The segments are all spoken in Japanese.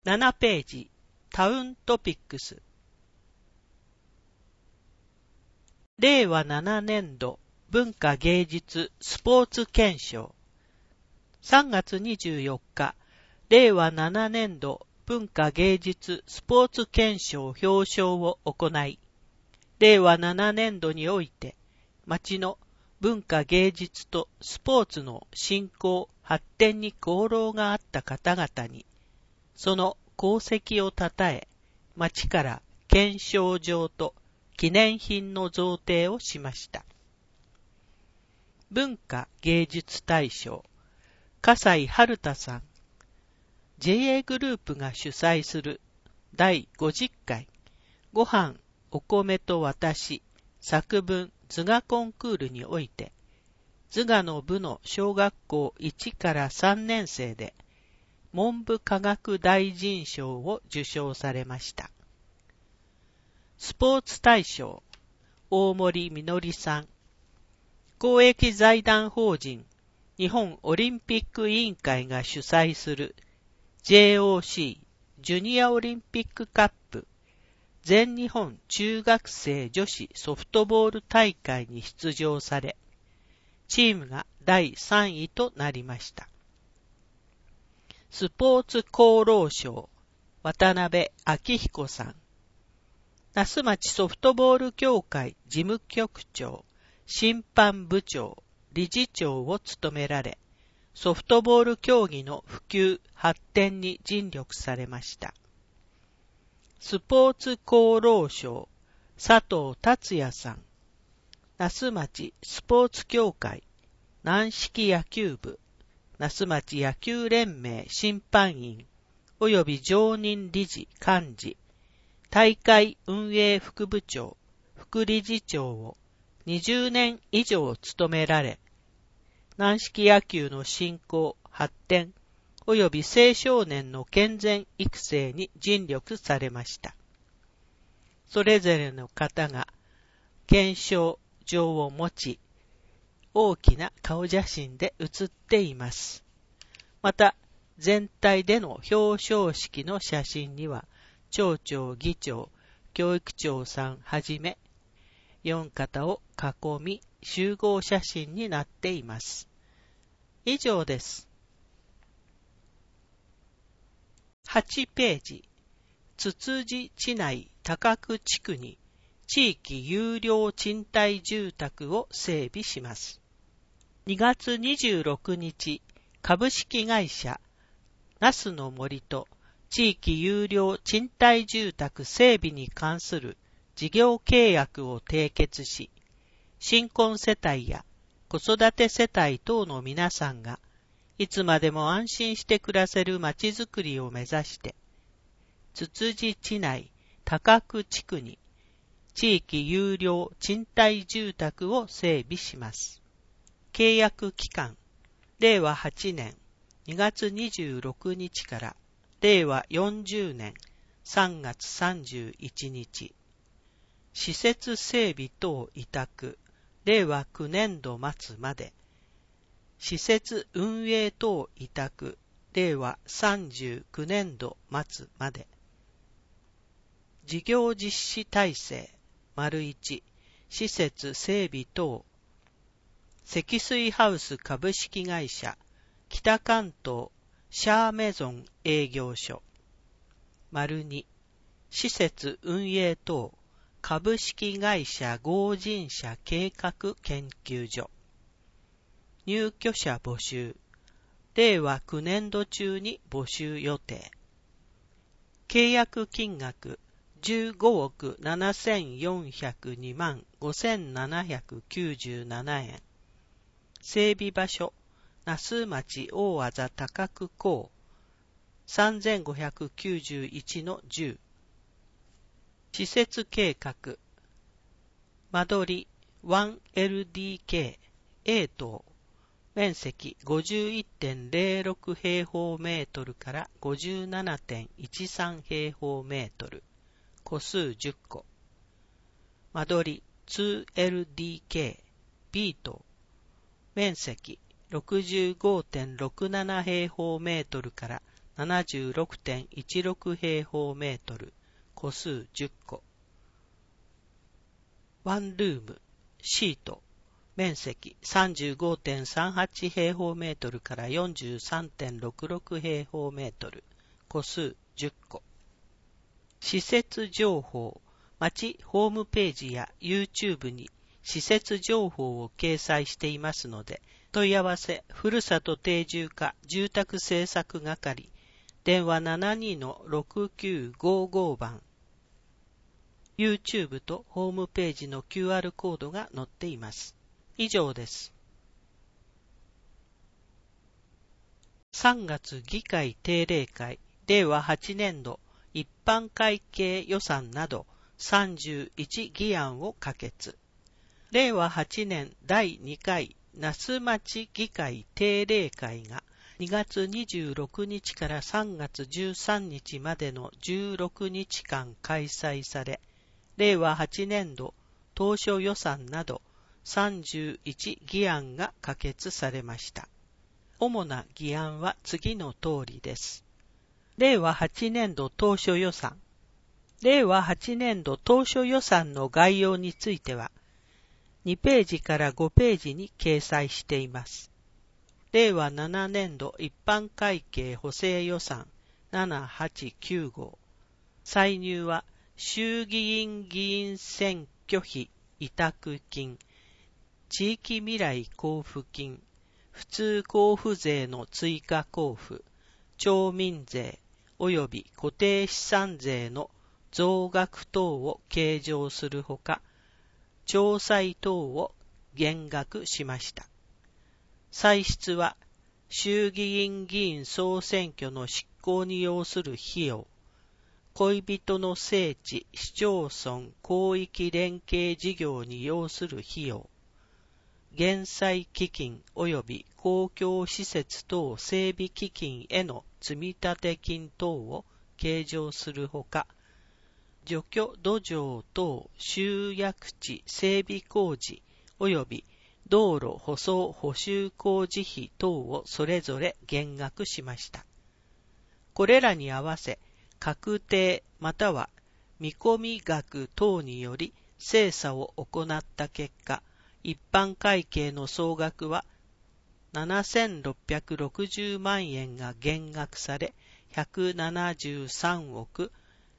7ページ、タウントピックス。令和7年度文化芸術スポーツ憲章。3月24日、令和7年度文化芸術スポーツ憲章表彰を行い、令和7年度において、町の文化芸術とスポーツの振興・発展に功労があった方々に、その功績をたたえ、町から顕彰状と記念品の贈呈をしました。文化芸術大賞、笠井春太さん、JA グループが主催する第50回ご飯お米と私作文図画コンクールにおいて、図画の部の小学校1から3年生で文部科学大臣賞を受賞されました。スポーツ大賞、大森みのりさん、公益財団法人日本オリンピック委員会が主催する JOC ジュニアオリンピックカップ全日本中学生女子ソフトボール大会に出場され、チームが第3位となりました。スポーツ功労賞、渡辺明彦さん、那須町ソフトボール協会事務局長、審判部長、理事長を務められ、ソフトボール競技の普及・発展に尽力されました。スポーツ功労賞、佐藤達也さん、那須町スポーツ協会軟式野球部、那須町野球連盟審判員及び常任理事幹事、大会運営副部長、副理事長を20年以上務められ、軟式野球の振興・発展及び青少年の健全育成に尽力されました。それぞれの方が顕彰状を持ち、大きな顔写真で写っています。また、全体での表彰式の写真には、町長、議長、教育長さんはじめ、4方を囲み集合写真になっています。以上です。8ページ、つつじ市内高久地区に地域有料賃貸住宅を整備します。2月26日、株式会社那須の森と地域有料賃貸住宅整備に関する事業契約を締結し、新婚世帯や子育て世帯等の皆さんがいつまでも安心して暮らせるまちづくりを目指して、つつじ市内高久地区に地域有料賃貸住宅を整備します。契約期間、令和8年2月26日から令和40年3月31日。施設整備等委託、令和9年度末まで。施設運営等委託、令和39年度末まで。事業実施体制、1、施設整備等。積水ハウス株式会社、北関東シャーメゾン営業所。2、施設運営等。株式会社合人社計画研究所。入居者募集。令和9年度中に募集予定。契約金額15億7402万5797円。整備場所、那須町大字高久港3591-10。施設計画、間取り 1LDK A 棟、面積 51.06 平方メートルから 57.13 平方メートル、戸数10戸。間取り 2LDK B 棟、面積 65.67 平方メートルから 76.16 平方メートル、個数10個。ワンルーム、シート、面積 35.38 平方メートルから 43.66 平方メートル、個数10個。施設情報、町ホームページや YouTube に施設情報を掲載していますので、問い合わせ、ふるさと定住課住宅政策係、電話 72-6955 番。YouTube とホームページの QR コードが載っています。以上です。3月議会定例会、令和8年度一般会計予算など31議案を可決。令和8年第2回那須町議会定例会が2月26日から3月13日までの16日間開催され、令和8年度当初予算など31議案が可決されました。主な議案は次の通りです。令和8年度当初予算。令和8年度当初予算の概要については、2ページから5ページに掲載しています。令和7年度一般会計補正予算789号。歳入は衆議院議員選挙費委託金、地域未来交付金、普通交付税の追加交付、町民税及び固定資産税の増額等を計上するほか、徴歳等を減額しました。歳出は衆議院議員総選挙の執行に要する費用、恋人の聖地市町村広域連携事業に要する費用、減災基金及び公共施設等整備基金への積立金等を計上するほか、除去土壌等集約地整備工事及び道路舗装補修工事費等をそれぞれ減額しました。これらに合わせ、確定または見込み額等により精査を行った結果、一般会計の総額は7660万円が減額され、173億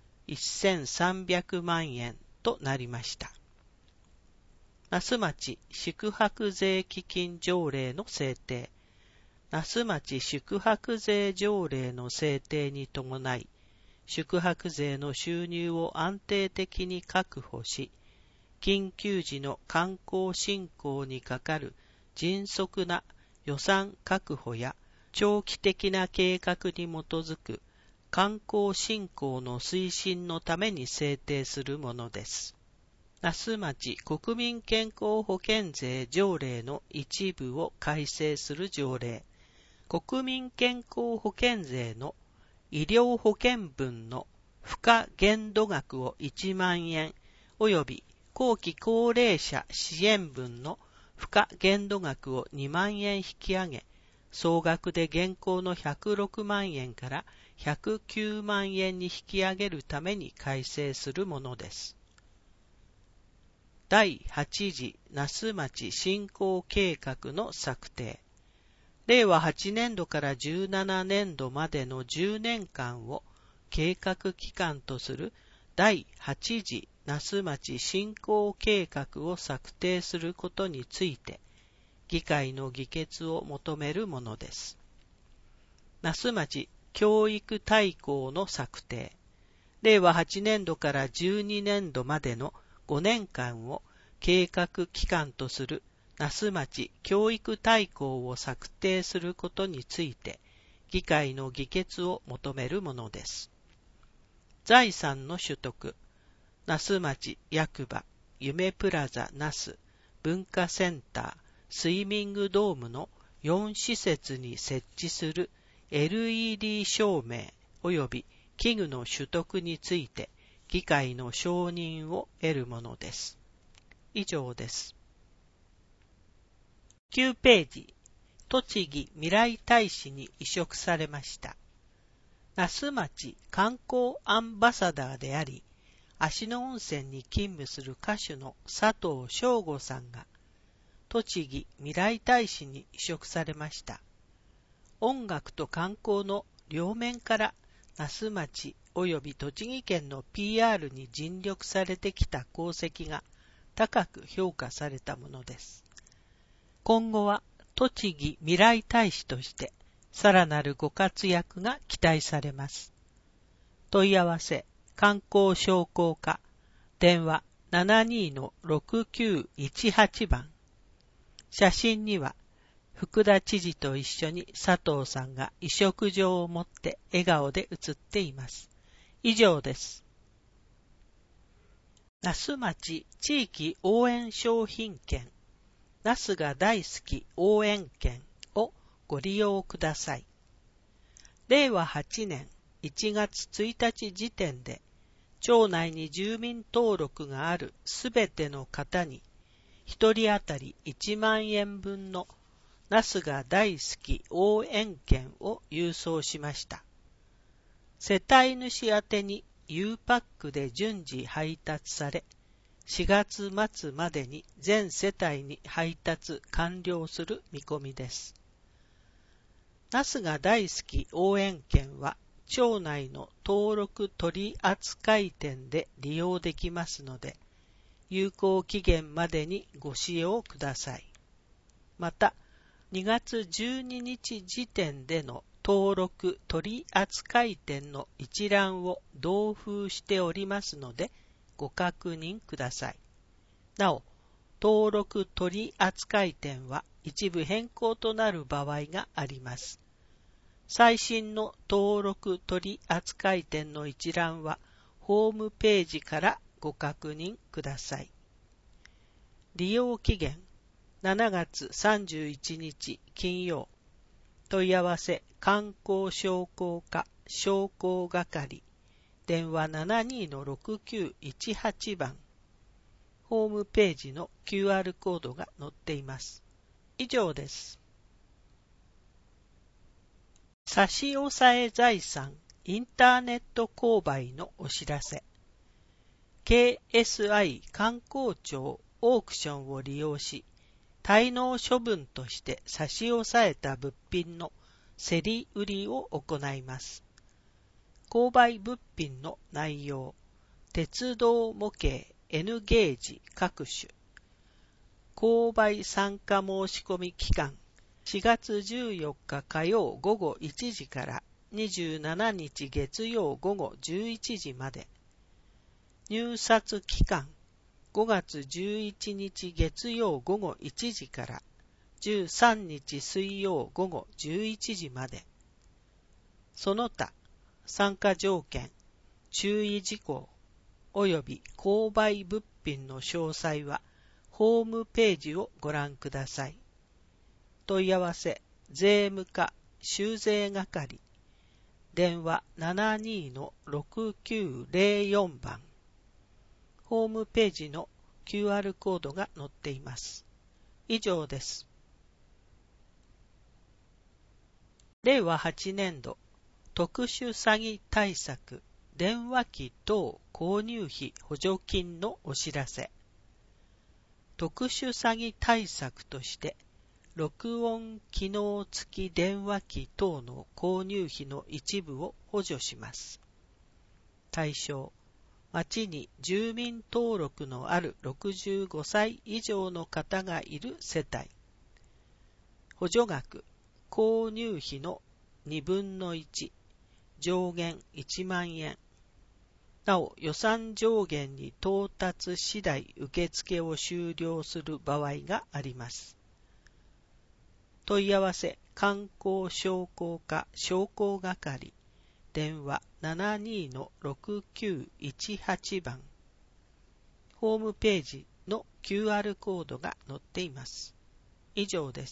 1300万円となりました。那須町宿泊税基金条例の制定。那須町宿泊税条例の制定に伴い、宿泊税の収入を安定的に確保し、緊急時の観光振興にかかる迅速な予算確保や長期的な計画に基づく観光振興の推進のために制定するものです。那須町国民健康保険税条例の一部を改正する条例。国民健康保険税の医療保険分の付加限度額を1万円及び後期高齢者支援分の付加限度額を2万円引き上げ、総額で現行の106万円から109万円に引き上げるために改正するものです。第8次那須町振興計画の策定。令和8年度から17年度までの10年間を計画期間とする第8次那須町振興計画を策定することについて、議会の議決を求めるものです。那須町教育大綱の策定。令和8年度から12年度までの5年間を計画期間とする那須町教育大綱を策定することについて、議会の議決を求めるものです。財産の取得。那須町役場、夢プラザ那須、文化センター、スイミングドームの4施設に設置する LED 照明及び器具の取得について、議会の承認を得るものです。以上です。9ページ、栃木未来大使に委嘱されました。 那須町観光アンバサダーであり、芦野温泉に勤務する歌手の佐藤翔吾さんが、栃木未来大使に委嘱されました。音楽と観光の両面から那須町及び栃木県の PR に尽力されてきた功績が高く評価されたものです。今後は栃木未来大使としてさらなるご活躍が期待されます。問い合わせ観光商工課電話 72-6918 番。写真には福田知事と一緒に佐藤さんが委嘱状を持って笑顔で写っています。以上です。那須町地域応援商品券那須が大好き応援券をご利用ください。令和8年1月1日時点で町内に住民登録があるすべての方に1人当たり1万円分の那須が大好き応援券を郵送しました。世帯主宛てに U パックで順次配達され、4月末までに全世帯に配達完了する見込みです。那須が大好き応援券は町内の登録取扱店で利用できますので、有効期限までにご使用ください。また、2月12日時点での登録取扱店の一覧を同封しておりますので、ご確認ください。なお、登録取扱店は一部変更となる場合があります。最新の登録取扱店の一覧はホームページからご確認ください。利用期限7月31日金曜。問い合わせ観光商工課商工係電話 72-6918 番。ホームページの QR コードが載っています。以上です。差し押さえ財産インターネット購買のお知らせ。KSI 観光庁オークションを利用し、滞納処分として差し押さえた物品の競り売りを行います。購買物品の内容、鉄道模型 N ゲージ各種、購買参加申し込み期間、4月14日火曜午後1時から27日月曜午後11時まで。入札期間、5月11日月曜午後1時から13日水曜午後11時まで。その他、参加条件、注意事項、および購買物品の詳細は、ホームページをご覧ください。問い合わせ、税務課、収税係、電話 72-6904 番。ホームページの QR コードが載っています。以上です。令和8年度特殊詐欺対策電話機等購入費補助金のお知らせ。特殊詐欺対策として録音機能付き電話機等の購入費の一部を補助します。対象、町に住民登録のある65歳以上の方がいる世帯。補助額、購入費の2分の1、上限1万円。なお、予算上限に到達次第受付を終了する場合があります。問い合わせ観光商工課商工係電話 72-6918 番。ホームページの QR コードが載っています。以上です。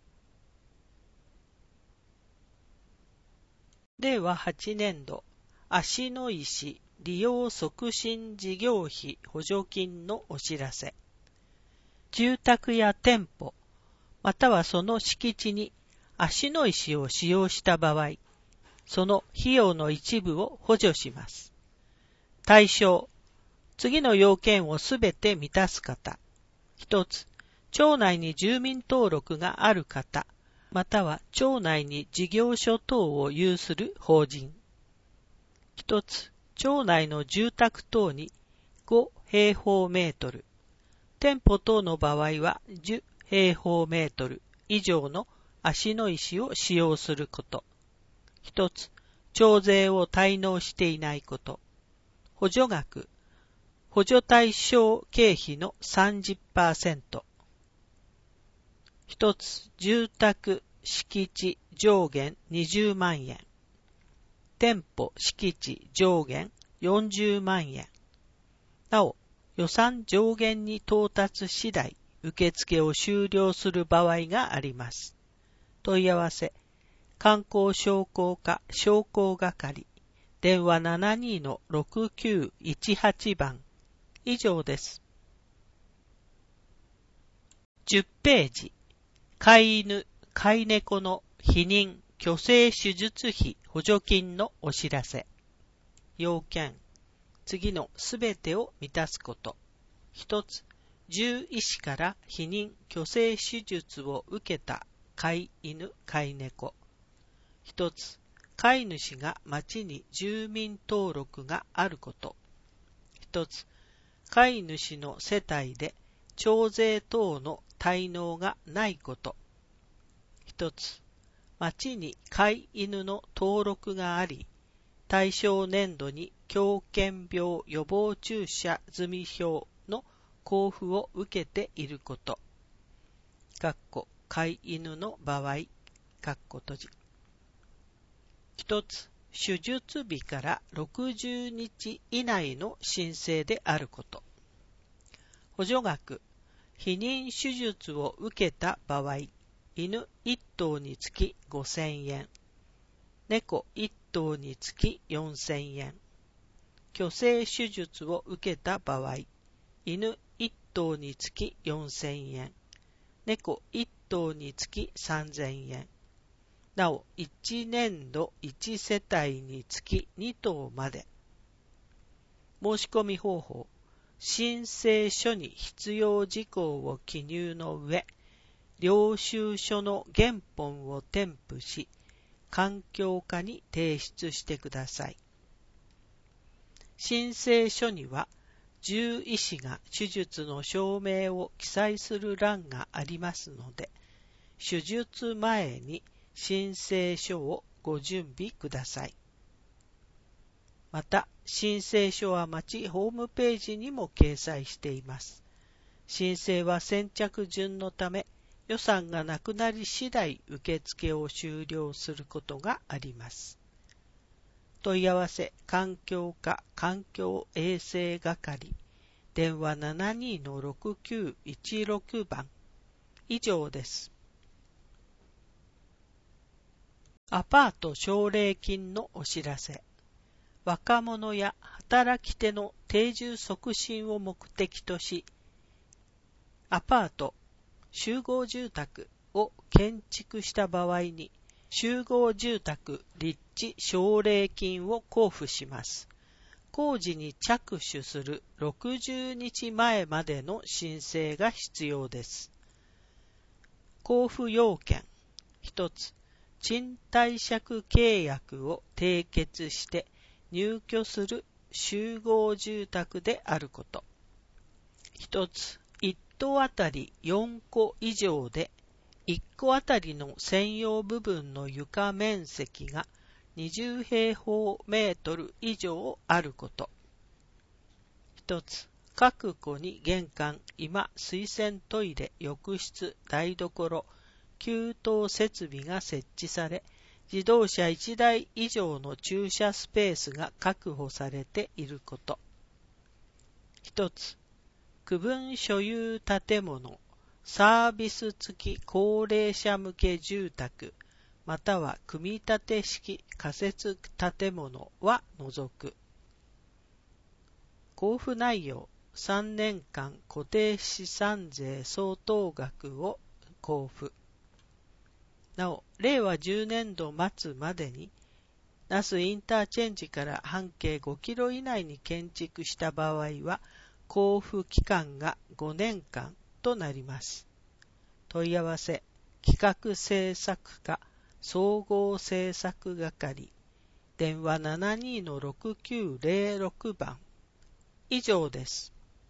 令和8年度芦野石利用促進事業費補助金のお知らせ。住宅や店舗またはその敷地に芦野石を使用した場合、 その費用の一部を補助します。対象、次の要件をすべて満たす方。一つ、町内に住民登録がある方、または町内に事業所等を有する法人。一つ、町内の住宅等に5平方メートル、店舗等の場合は10平方メートル以上の芦野石を使用すること。一つ、町税を滞納していないこと。補助額、補助対象経費の 30%。一つ、住宅敷地上限20万円。店舗敷地上限40万円。なお、予算上限に到達次第、受付を終了する場合があります。問い合わせ、観光商工課商工係、電話 72-6918 番。以上です。10ページ。飼い犬、飼い猫の避妊、去勢手術費補助金のお知らせ。要件。次のすべてを満たすこと。一つ、獣医師から避妊、去勢手術を受けた飼い犬、飼い猫。一つ、飼い主が町に住民登録があること。一つ、飼い主の世帯で徴税等の滞納がないこと。一つ、町に飼い犬の登録があり、対象年度に狂犬病予防注射済表の交付を受けていること。飼い犬の場合、閉じ。一つ、手術日から60日以内の申請であること。補助額、避妊手術を受けた場合、犬1頭につき5000円、猫1頭につき4000円、去勢手術を受けた場合、犬1頭につき4000円、猫1頭につき3000円。なお、1年度1世帯につき2頭まで。申し込み方法、申請書に必要事項を記入の上、領収書の原本を添付し、環境課に提出してください。申請書には、獣医師が手術の証明を記載する欄がありますので、手術前に申請書をご準備ください。また、申請書は町ホームページにも掲載しています。申請は先着順のため、予算がなくなり次第受付を終了することがあります。問い合わせ環境課環境衛生係、電話 72-6916 番。以上です。アパート奨励金のお知らせ。若者や働き手の定住促進を目的とし、アパート、集合住宅を建築した場合に、集合住宅立地奨励金を交付します。工事に着手する60日前までの申請が必要です。交付要件。一つ、賃貸借契約を締結して入居する集合住宅であること。一つ、1棟あたり4戸以上で、1戸あたりの専用部分の床面積が20平方メートル以上あること。一つ、各戸に玄関、居間、水洗トイレ、浴室、台所、給湯設備が設置され、自動車1台以上の駐車スペースが確保されていること。一つ、区分所有建物、サービス付き高齢者向け住宅、または組み立て式仮設建物は除く。交付内容、3年間固定資産税相当額を交付。なお、令和10年度末までに那須インターチェンジから半径5キロ以内に建築した場合は、交付期間が5年間となります。問い合わせ、企画制作課、総合制作係、電話 72-6906 番。以上です。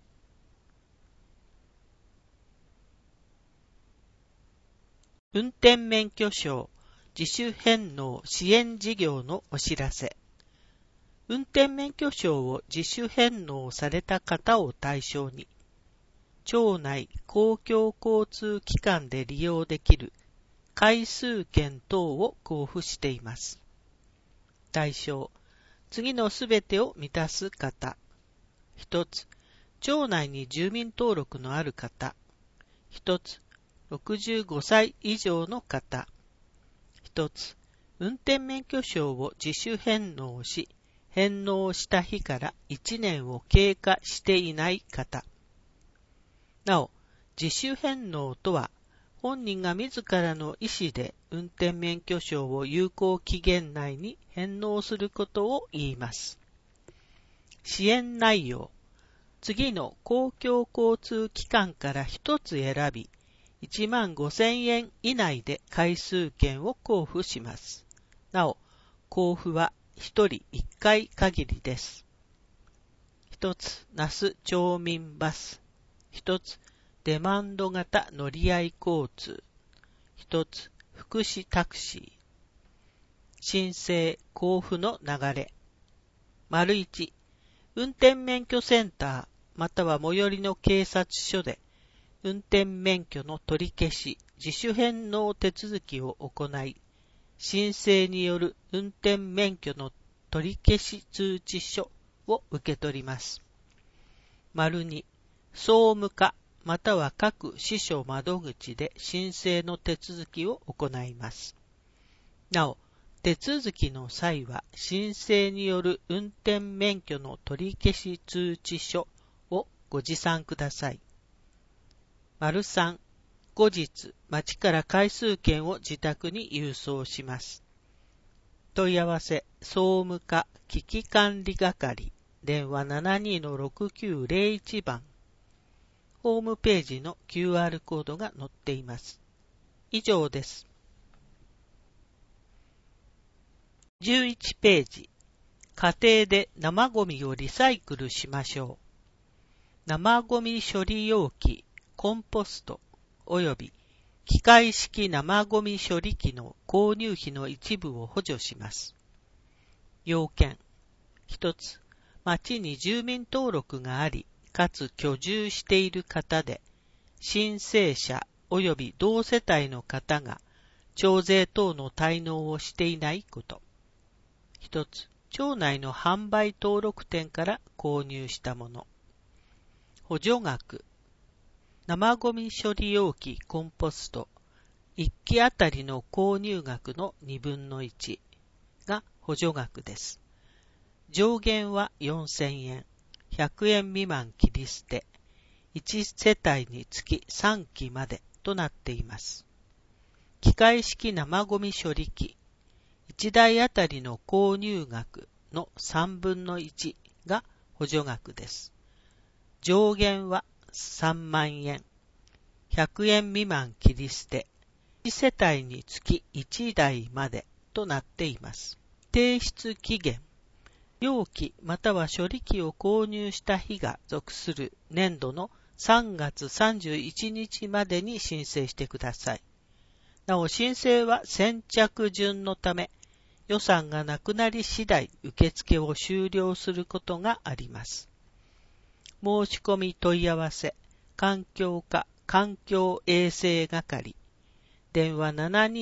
運転免許証自主返納支援事業のお知らせ。運転免許証を自主返納された方を対象に、町内公共交通機関で利用できる回数券等を交付しています。対象、次のすべてを満たす方。一つ、町内に住民登録のある方。一つ、65歳以上の方。一つ、運転免許証を自主返納し、返納した日から1年を経過していない方。なお、自主返納とは、本人が自らの意思で運転免許証を有効期限内に返納することを言います。支援内容。次の公共交通機関から一つ選び、15,000円以内で回数券を交付します。なお、交付は1人1回限りです。一つ、那須町民バス。一つ、デマンド型乗り合い交通。一つ、福祉タクシー。申請・交付の流れ。丸1、運転免許センターまたは最寄りの警察署で運転免許の取り消し、自主返納手続きを行い、申請による運転免許の取り消し通知書を受け取ります。丸2、総務課または各支所窓口で申請の手続きを行います。なお、手続きの際は申請による運転免許の取り消し通知書をご持参ください。丸3、後日、町から回数券を自宅に郵送します。問い合わせ、総務課危機管理係、電話 72-6901 番。ホームページの QR コードが載っています。以上です。11ページ。家庭で生ゴミをリサイクルしましょう。生ゴミ処理容器、コンポスト、および機械式生ゴミ処理機の購入費の一部を補助します。要件。一つ、町に住民登録があり、かつ居住している方で、申請者および同世帯の方が徴税等の滞納をしていないこと。一つ、町内の販売登録店から購入したもの。補助額。生ゴミ処理容器コンポスト1機あたりの購入額の2分の1が補助額です。上限は4000円、100円未満切り捨て、1世帯につき3機までとなっています。機械式生ゴミ処理機1台あたりの購入額の3分の1が補助額です。上限は3万円、100円未満切り捨て、1世帯につき1台までとなっています。提出期限。容器または処理機を購入した日が属する年度の3月31日までに申請してください。なお申請は先着順のため、予算がなくなり次第受付を終了することがあります。申し込み問い合わせ、環境課環境衛生係、電話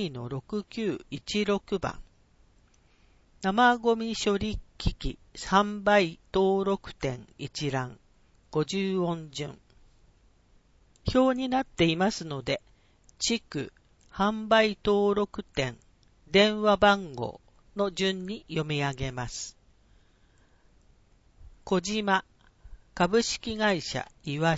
72-6916 番。生ゴミ処理機器販売登録店一覧50音順。表になっていますので、地区、販売登録店、電話番号の順に読み上げます。小島、株式会社岩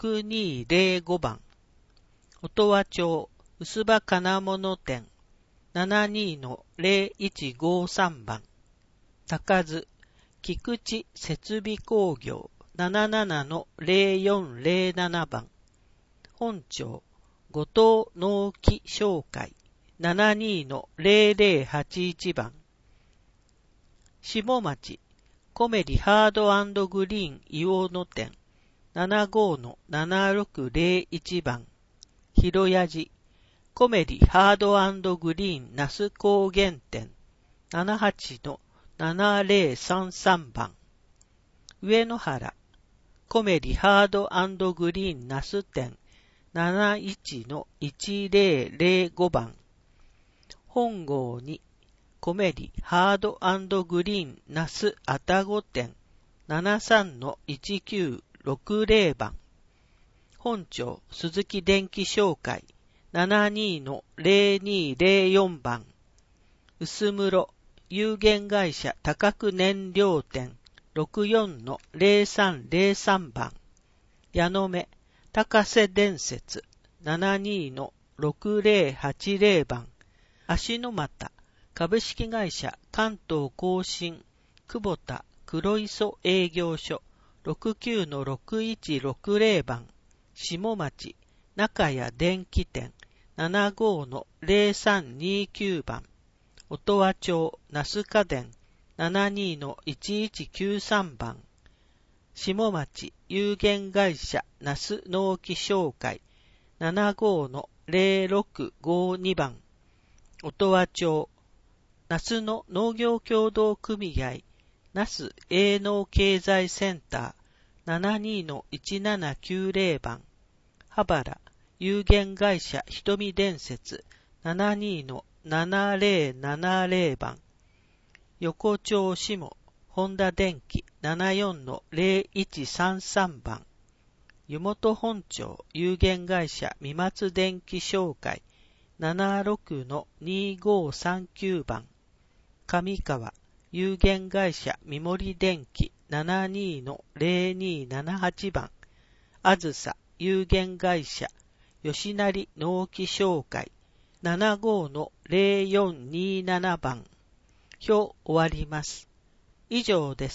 島、72-6205 番。音羽町、薄葉金物店、 72-0153 番。高津、菊池設備工業 77-0407 番。本町、後藤農機商会 72-0081 番。下町、コメリハード&グリーン硫黄野店 75-7601 番。広谷寺、コメリハード&グリーン那須高原店 78-7033 番。上野原、コメリハード&グリーン那須店 71-1005 番。本郷に、コメリハード&グリーン那須愛宕店 73-1960 番。本町鈴木電機商会 72-0204 番。薄室有限会社多角燃料店 64-0303 番。矢野目高瀬伝説 72-6080 番。芦ノ俣株式会社関東甲信久保田黒磯営業所 69-6160 番。下町中谷電気店 75-0329 番。音羽町那須家電 72-1193 番。下町有限会社那須農機商会 75-0652 番。音羽町那須の農業協同組合那須営農経済センター 72-1790 番。羽原有限会社瞳伝説 72-7070 番。横丁下本田電機 74-0133 番。湯本本町有限会社三松電機商会 76-2539 番。上川有限会社三森電機 72-0278 番。あずさ有限会社吉成農機商会 75-0427 番。表終わります。以上です。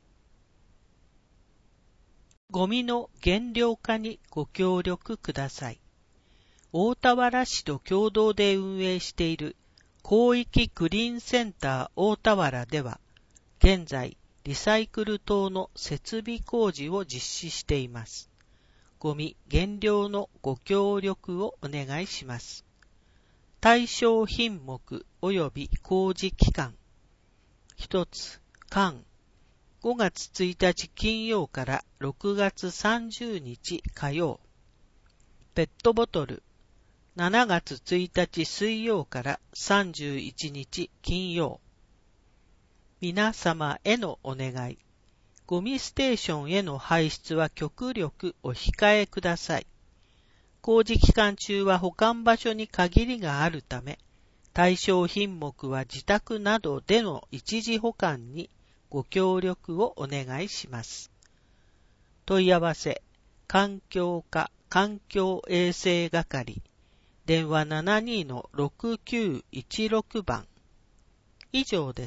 ゴミの減量化にご協力ください。大田原市と共同で運営している広域クリーンセンター大田原では、現在リサイクル等の設備工事を実施しています。ゴミ減量のご協力をお願いします。対象品目及び工事期間。一つ、缶。5月1日金曜から6月30日火曜。ペットボトル。7月1日水曜から31日金曜。皆様へのお願い。ゴミステーションへの排出は極力お控えください。工事期間中は保管場所に限りがあるため、対象品目は自宅などでの一時保管にご協力をお願いします。問い合わせ、環境課環境衛生係、電話 72-6916 番。以上です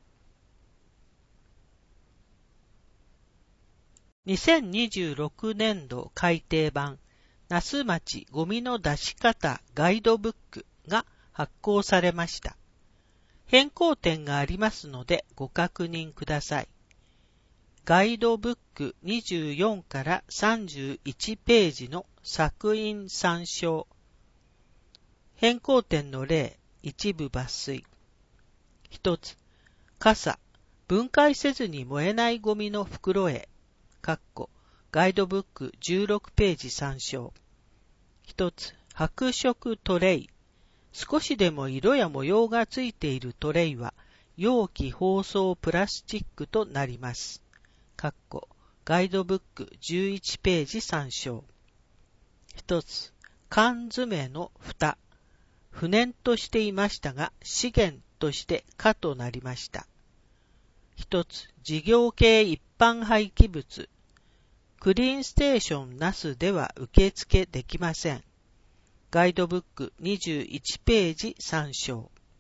。2026年度改訂版那須町ゴミの出し方ガイドブックが発行されました。変更点がありますのでご確認ください。ガイドブック24から31ページの索引参照。変更点の例、一部抜粋。一つ、傘、分解せずに燃えないゴミの袋へ。ガイドブック16ページ参照。一つ、白色トレイ。少しでも色や模様がついているトレイは、容器包装プラスチックとなります。ガイドブック11ページ参照。一つ、缶詰の蓋。不燃としていましたが、資源として可となりました。一つ、事業系一般廃棄物。クリーンステーション那須では受付できません。ガイドブック21ページ参照。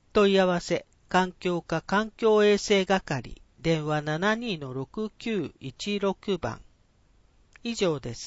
問い合わせ、環境課環境衛生係、電話 72-6916 番。以上です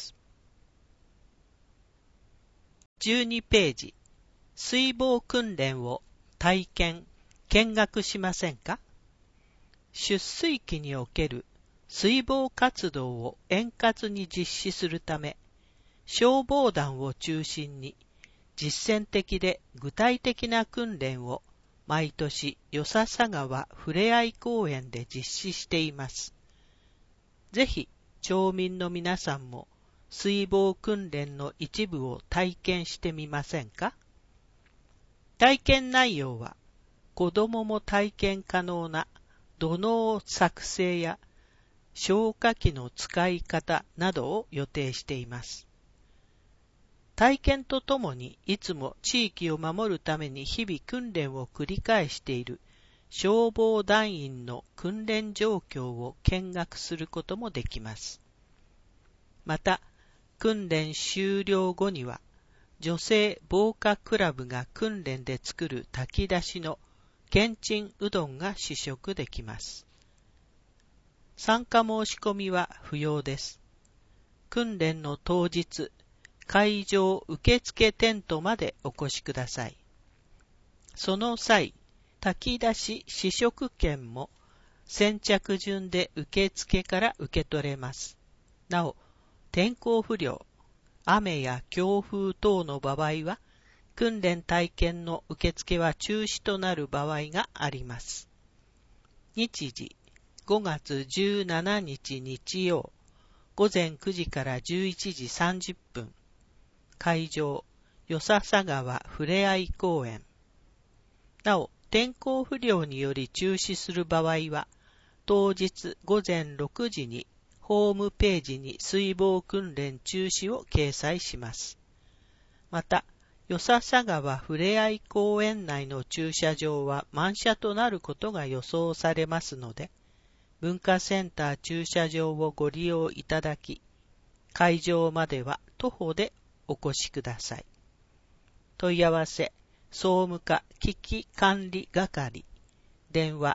。12ページ。水防訓練を体験、見学しませんか？出水期における水防活動を円滑に実施するため、消防団を中心に実践的で具体的な訓練を毎年与笹川ふれあい公園で実施しています。ぜひ町民の皆さんも水防訓練の一部を体験してみませんか？体験内容は子どもも体験可能な土のう作成や消火器の使い方などを予定しています。体験とともにいつも地域を守るために日々訓練を繰り返している消防団員の訓練状況を見学することもできます。また、訓練終了後には女性防火クラブが訓練で作る炊き出しのけんちんうどんが試食できます。参加申し込みは不要です。訓練の当日、会場受付テントまでお越しください。その際、炊き出し試食券も先着順で受付から受け取れます。なお、天候不良、雨や強風等の場合は、訓練体験の受付は中止となる場合があります。日時、5月17日日曜、午前9時から11時30分。会場、与笹川ふれあい公園。なお、天候不良により中止する場合は、当日午前6時にホームページに水防訓練中止を掲載します。また、与笹川ふれあい公園内の駐車場は満車となることが予想されますので、文化センター駐車場をご利用いただき、会場までは徒歩でお越しください。問い合わせ、総務課危機管理係、電話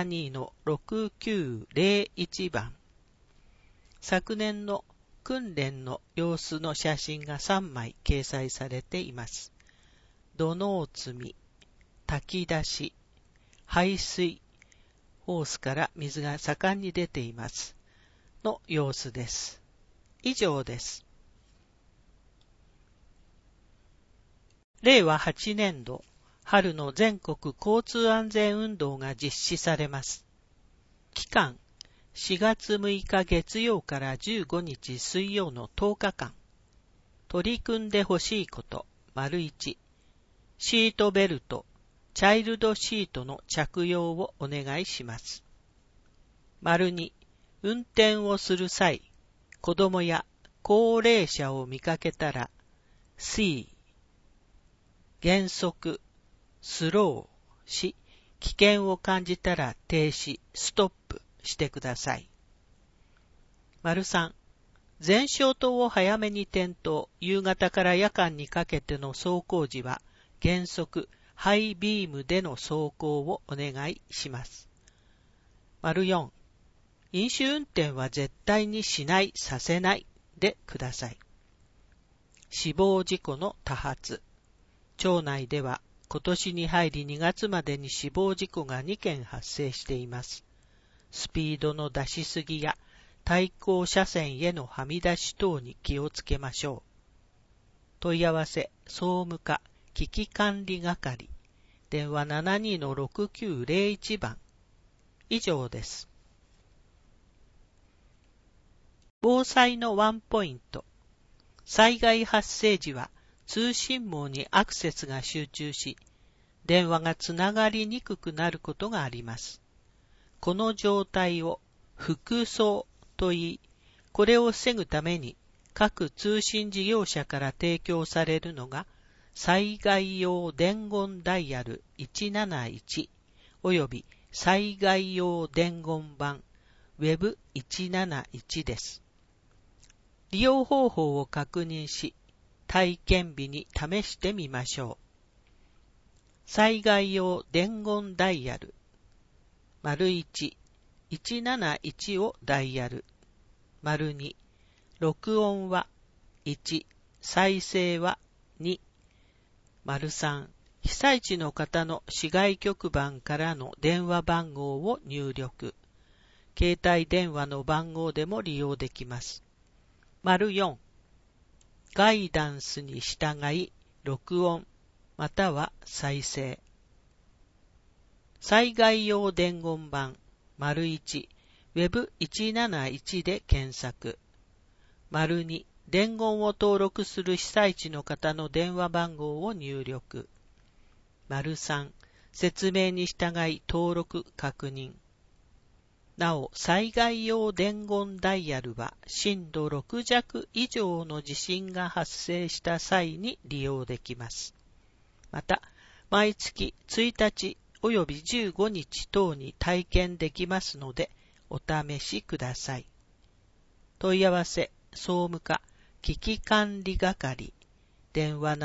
72-6901 番。昨年の訓練の様子の写真が3枚掲載されています。土のう積み、炊き出し、排水、ホースから水が盛んに出ていますの様子です。以上です。令和8年度春の全国交通安全運動が実施されます。期間4月6日月曜から15日水曜の10日間。取り組んでほしいこと、1、シートベルト、チャイルドシートの着用をお願いします。2、運転をする際、子供や高齢者を見かけたら、C、減速、スローし、危険を感じたら停止、ストップしてください。3、前照灯を早めに点灯、夕方から夜間にかけての走行時は、原則、ハイビームでの走行をお願いします。4、飲酒運転は絶対にしない、させないでください。死亡事故の多発。町内では今年に入り2月までに死亡事故が2件発生しています。スピードの出しすぎや対向車線へのはみ出し等に気をつけましょう。問い合わせ、総務課危機管理係、電話 72-6901 番。以上です。防災のワンポイント。災害発生時は通信網にアクセスが集中し、電話がつながりにくくなることがあります。この状態を復送と言い、これを防ぐために各通信事業者から提供されるのが災害用伝言ダイヤル171および災害用伝言版 Web171 です。利用方法を確認し、体験日に試してみましょう。 災害用伝言ダイヤル。1、171をダイヤル。2、録音は1、再生は2。3、被災地の方の市外局番からの電話番号を入力。携帯電話の番号でも利用できます。4、ガイダンスに従い、録音、または再生。災害用伝言板、1、Web171 で検索。2、伝言を登録する被災地の方の電話番号を入力。3、説明に従い登録確認。なお、災害用伝言ダイヤルは震度6弱以上の地震が発生した際に利用できます。また、毎月1日及び15日等に体験できますので、お試しください。問い合わせ、総務課、危機管理係、電話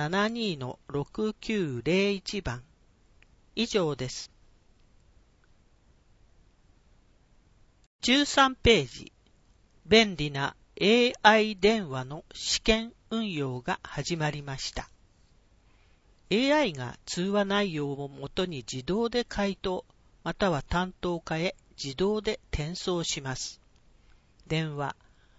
72-6901 番。以上です。13ページ。便利な AI 電話の試験運用が始まりました。AI が通話内容をもとに自動で回答、または担当課へ自動で転送します。電話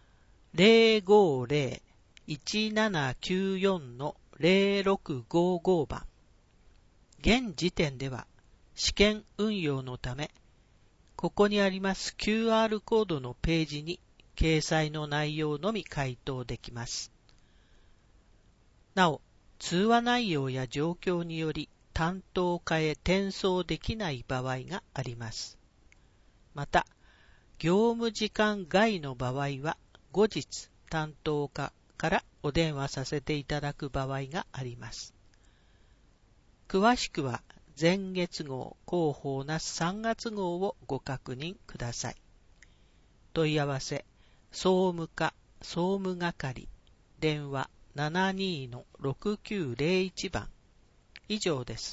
050-1794-0655 番。現時点では試験運用のため、ここにあります QR コードのページに掲載の内容のみ回答できます。なお、通話内容や状況により担当課へ転送できない場合があります。また、業務時間外の場合は後日担当課からお電話させていただく場合があります。詳しくは前月号広報なす3月号をご確認ください。問い合わせ、総務課、総務係、電話 72-6901 番。以上です。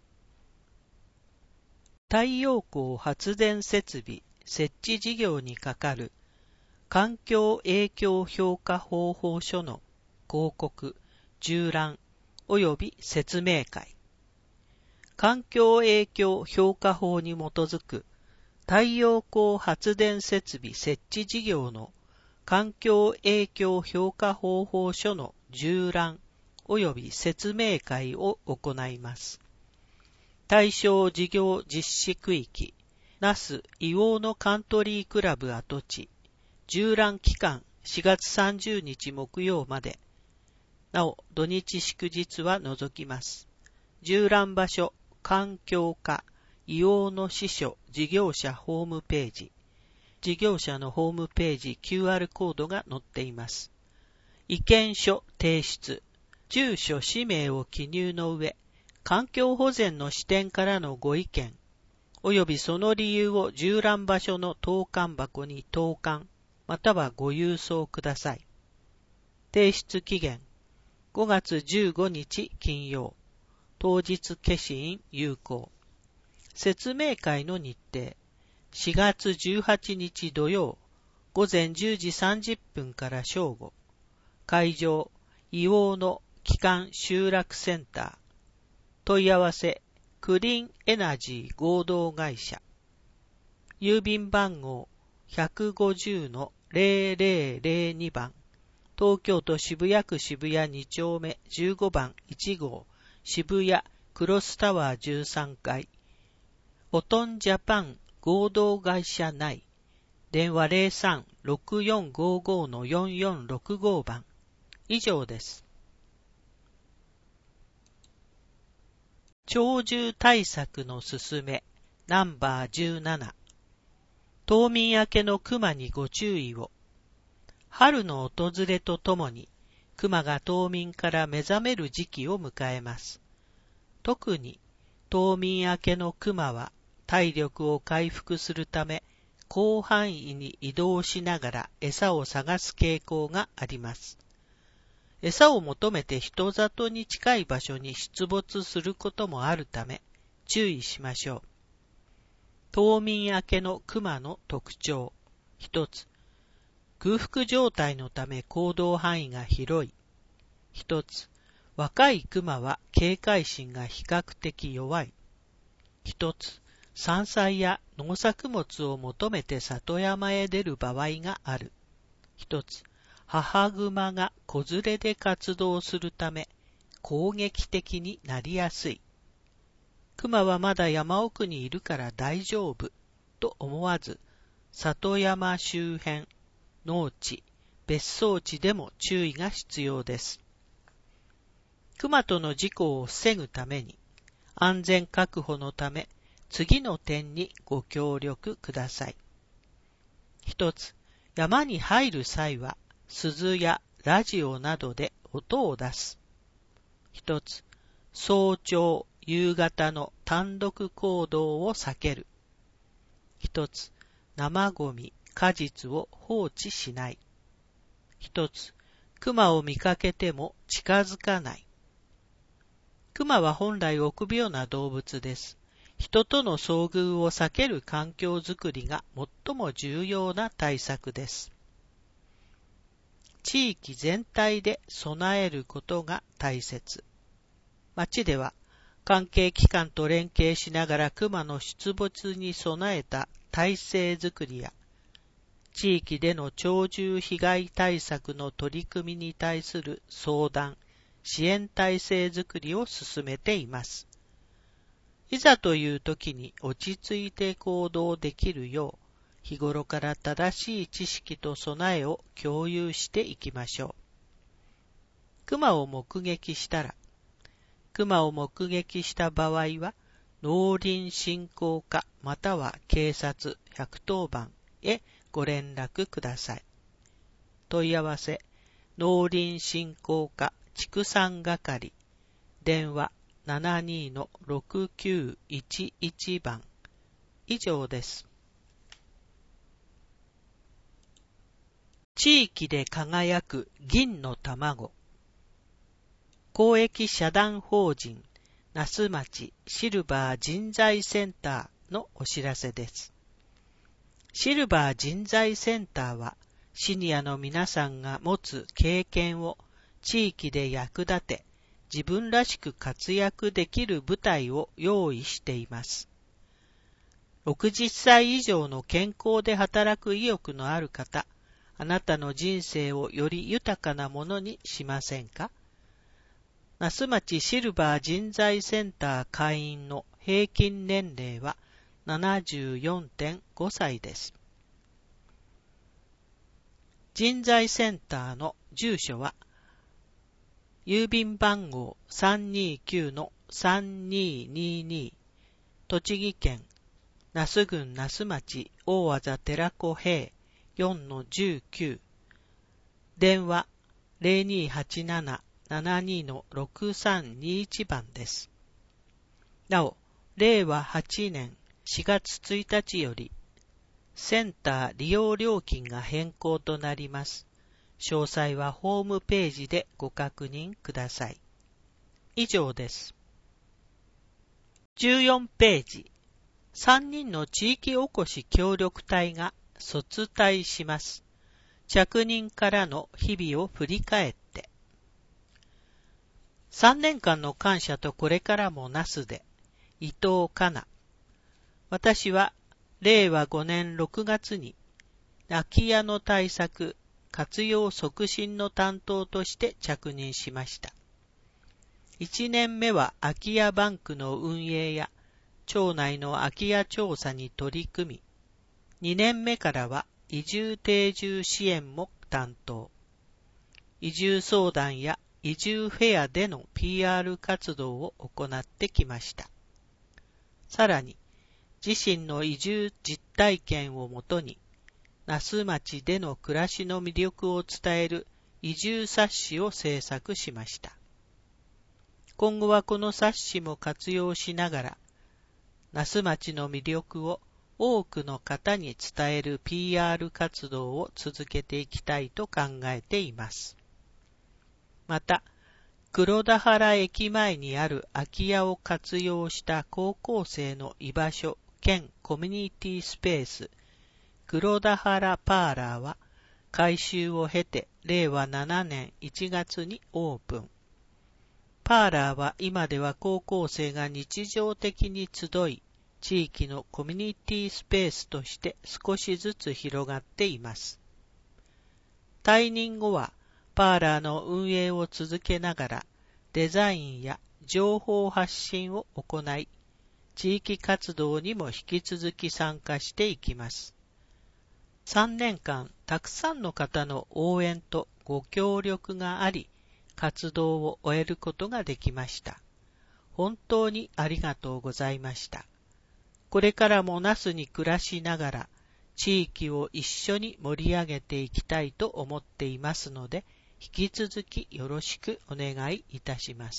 太陽光発電設備設置事業にかかる環境影響評価方法書の広告、縦覧及び説明会。環境影響評価法に基づく太陽光発電設備設置事業の環境影響評価方法書の縦覧及び説明会を行います。対象事業実施区域、那須硫黄のカントリークラブ跡地、縦覧期間4月30日木曜まで。なお、土日祝日は除きます。縦覧場所、環境課、硫黄の支所事業者ホームページ。事業者のホームページ QR コードが載っています。意見書提出。住所氏名を記入の上、環境保全の視点からのご意見、及びその理由を縦覧場所の投函箱に投函、またはご郵送ください。提出期限、5月15日金曜。当日消印有効。説明会の日程、4月18日土曜、午前10時30分から正午。会場、硫黄の基幹集落センター。問い合わせ、クリーンエナジー合同会社。郵便番号 150-0002 番。東京都渋谷区渋谷2丁目15番1号。渋谷クロスタワー13階。オトンジャパン合同会社内。電話 03-6455-4465 番。以上です。鳥獣対策のすすめナンバー17。冬眠明けの熊にご注意を。春の訪れとともに熊が冬眠から目覚める時期を迎えます。特に冬眠明けの熊は体力を回復するため広範囲に移動しながら餌を探す傾向があります。 餌を求めて人里に近い場所に出没することもあるため、注意しましょう。冬眠明けの熊の特徴。一つ、空腹状態のため行動範囲が広い。一つ、若い熊は警戒心が比較的弱い。一つ、山菜や農作物を求めて里山へ出る場合がある。一つ、母熊が子連れで活動するため攻撃的になりやすい。熊はまだ山奥にいるから大丈夫と思わず、里山周辺、農地、別荘地でも注意が必要です。熊との事故を防ぐために、安全確保のため、次の点にご協力ください。一つ、山に入る際は、鈴やラジオなどで音を出す。一つ、早朝、夕方の単独行動を避ける。一つ、生ゴミ、果実を放置しない。一つ、熊を見かけても近づかない。熊は本来臆病な動物です。人との遭遇を避ける環境づくりが最も重要な対策です。地域全体で備えることが大切。町では関係機関と連携しながら熊の出没に備えた体制づくりや、地域での鳥獣被害対策の取り組みに対する相談、支援体制づくりを進めています。いざという時に落ち着いて行動できるよう、日頃から正しい知識と備えを共有していきましょう。熊を目撃したら、熊を目撃した場合は、農林振興課または警察110番へご連絡ください。問い合わせ、農林振興課畜産係、電話72-6911番。以上です。地域で輝く銀の卵。公益社団法人那須町シルバー人材センターのお知らせです。シルバー人材センターはシニアの皆さんが持つ経験を地域で役立て、自分らしく活躍できる舞台を用意しています。60歳以上の健康で働く意欲のある方、あなたの人生をより豊かなものにしませんか？那須町シルバー人材センター会員の平均年齢は 74.5 歳です。人材センターの住所は、郵便番号 329-3222 栃木県那須郡那須町大字寺子平 4-19 電話 0287-72-6321 番です。なお、令和8年4月1日よりセンター利用料金が変更となります。詳細はホームページでご確認ください。以上です。14ページ。3人の地域おこし協力隊が卒隊します。着任からの日々を振り返って。3年間の感謝とこれからもなすで、伊藤かな。私は令和5年6月に空き家の対策、活用促進の担当として着任しました。1年目は空き家バンクの運営や町内の空き家調査に取り組み、2年目からは移住定住支援も担当。移住相談や移住フェアでの PR 活動を行ってきました。さらに、自身の移住実体験をもとに、那須町での暮らしの魅力を伝える移住冊子を制作しました。今後はこの冊子も活用しながら、那須町の魅力を多くの方に伝える PR 活動を続けていきたいと考えています。 また、黒田原駅前にある空き家を活用した高校生の居場所兼コミュニティスペース、黒田原パーラーは改修を経て令和7年1月にオープン。パーラーは今では高校生が日常的に集い、地域のコミュニティスペースとして少しずつ広がっています。退任後はパーラーの運営を続けながらデザインや情報発信を行い、地域活動にも引き続き参加していきます。3年間たくさんの方の応援とご協力があり、活動を終えることができました。本当にありがとうございました。これからも那須に暮らしながら、地域を一緒に盛り上げていきたいと思っていますので、引き続きよろしくお願いいたします。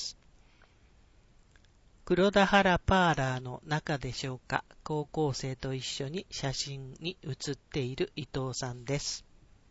黒田原パーラーの中でしょうか、高校生と一緒に写真に写っている伊藤さんです。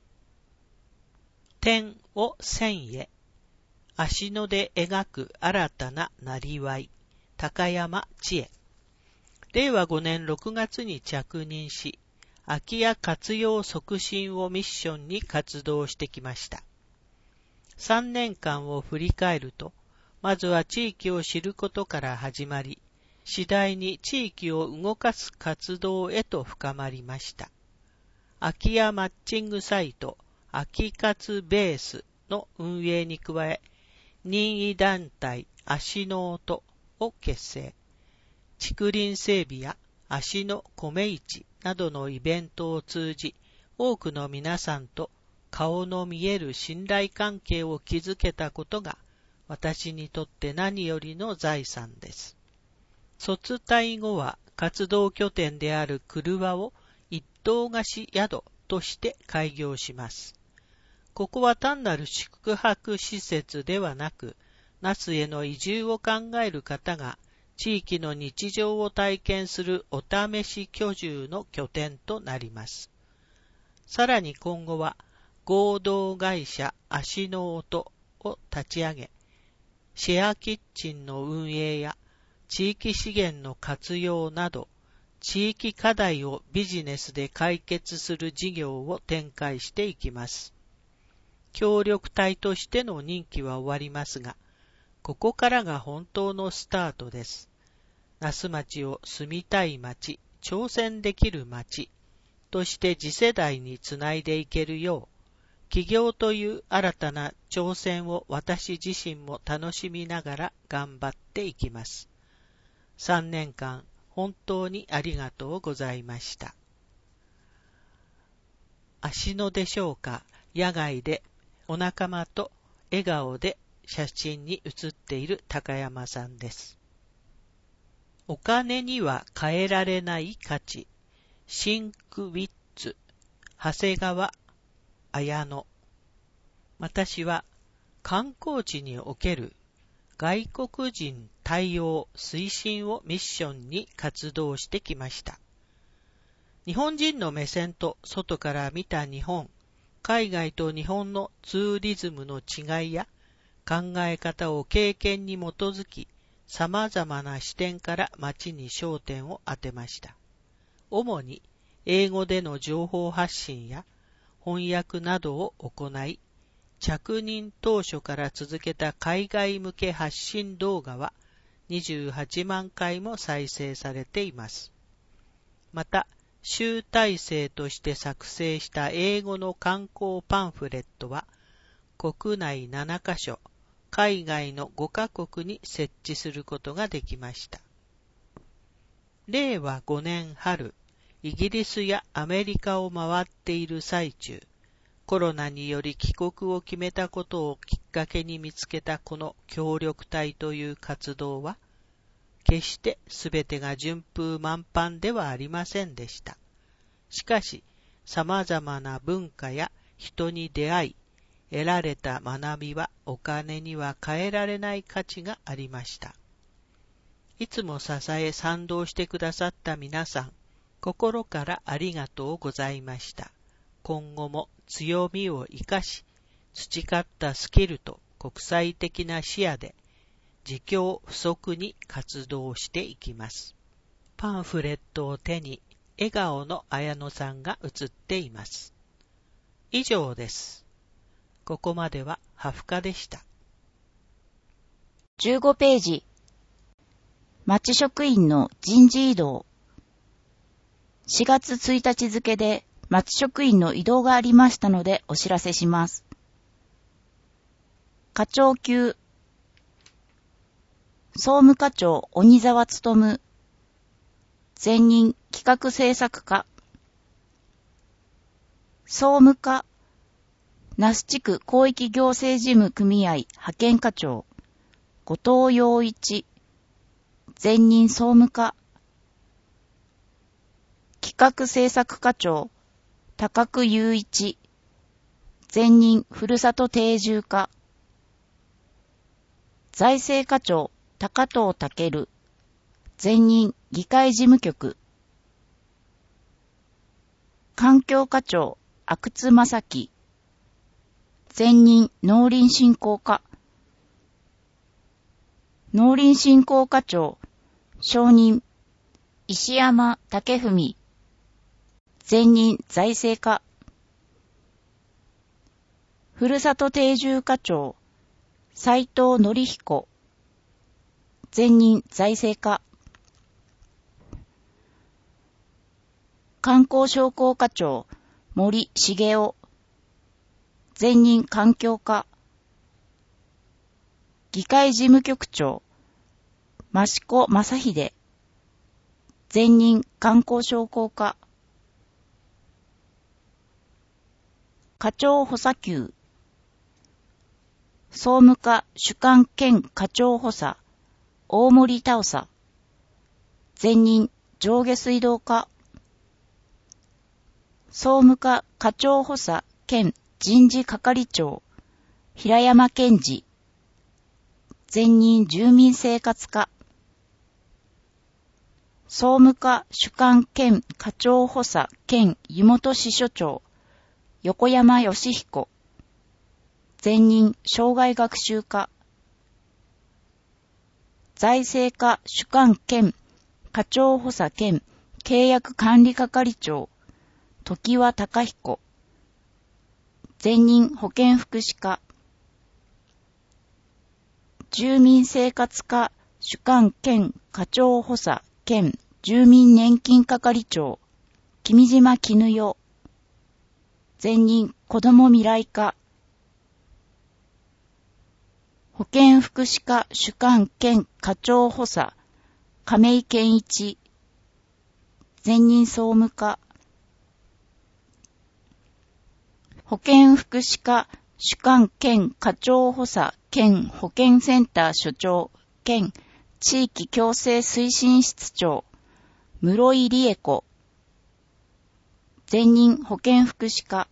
点を線へ。足野で描く新たななりわい、高山千恵。令和5年6月に着任し、空き家活用促進をミッションに活動してきました。3年間を振り返ると、まずは地域を知ることから始まり、次第に地域を動かす活動へと深まりました。空き家マッチングサイト、空き活ベースの運営に加え、任意団体足の音を結成。竹林整備や足の米市などのイベントを通じ、多くの皆さんと顔の見える信頼関係を築けたことが、私にとって何よりの財産です。卒退後は活動拠点である車を一棟貸し宿として開業します。ここは単なる宿泊施設ではなく、那須への移住を考える方が地域の日常を体験するお試し居住の拠点となります。さらに今後は合同会社足の音を立ち上げ、シェアキッチンの運営や地域資源の活用など、地域課題をビジネスで解決する事業を展開していきます。協力隊としての任期は終わりますが、ここからが本当のスタートです。那須町を住みたい町、挑戦できる町として次世代につないでいけるよう、起業という新たな挑戦を私自身も楽しみながら頑張っていきます。3年間本当にありがとうございました。足野でしょうか、野外でお仲間と笑顔で写真に写っている高山さんです。お金には変えられない価値、シンクウィッツ、長谷川綾乃。私は観光地における外国人対応推進をミッションに活動してきました。日本人の目線と外から見た日本、海外と日本のツーリズムの違いや考え方を経験に基づき、様々な視点から街に焦点を当てました。主に英語での情報発信や翻訳などを行い、着任当初から続けた海外向け発信動画は28万回も再生されています。また、集大成として作成した英語の観光パンフレットは、国内7カ所、海外の5カ国に設置することができました。令和5年春、イギリスやアメリカを回っている最中、コロナにより帰国を決めたことをきっかけに見つけたこの協力隊という活動は、決してすべてが順風満帆ではありませんでした。しかし、様々な文化や人に出会い、得られた学びはお金には変えられない価値がありました。いつも支え賛同してくださった皆さん、心からありがとうございました。今後も強みを生かし、培ったスキルと国際的な視野で自供不足に活動していきます。パンフレットを手に笑顔の綾野さんが写っています。以上です。ここまではハフカでした。 15ページ。町職員の人事異動。4月1日付で町職員の異動がありましたのでお知らせします。課長級。総務課長鬼沢勉。前任企画制作課。総務課。那須地区広域行政事務組合派遣課長。後藤洋一。前任総務課。企画制作課長。高久雄一。前任ふるさと定住課。財政課長。高藤健。前任議会事務局。環境課長。阿久津正樹。前任農林振興課。農林振興課長。承認。石山武文。前任財政課。ふるさと定住課長。斉藤則彦。前任財政課。観光商工課長。森茂雄。前任環境課。議会事務局長。益子正秀。前任観光商工課。課長補佐級。総務課主幹兼課長補佐。大森田夫。前任上下水道課。総務課課長補佐兼人事係長。平山健二。前任住民生活課。総務課主幹兼課長補佐兼湯本支所長。横山義彦。前任障害学習課。財政課主幹兼課長補佐兼契約管理係長。常盤貴彦。前任保健福祉課。住民生活課主幹兼課長補佐兼住民年金係長。君島絹代。前任子ども未来課。保健福祉課主幹兼課長補佐。亀井健一。前任総務課。保健福祉課主幹兼課長補佐兼保健センター所長兼地域共生推進室長。室井理恵子。前任保健福祉課。